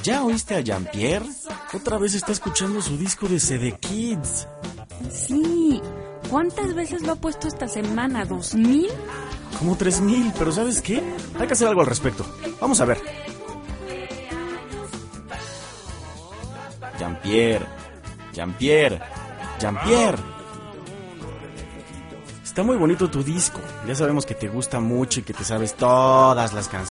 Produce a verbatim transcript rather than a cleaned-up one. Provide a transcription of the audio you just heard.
¿Ya oíste a Jean-Pierre? Otra vez está escuchando su disco de C D Kids. Sí. ¿Cuántas veces lo ha puesto esta semana? ¿Dos mil? Como tres mil, pero ¿sabes qué? Hay que hacer algo al respecto. Vamos a ver. Jean-Pierre, Jean-Pierre, Jean-Pierre. Está muy bonito tu disco. Ya sabemos que te gusta mucho y que te sabes todas las canciones.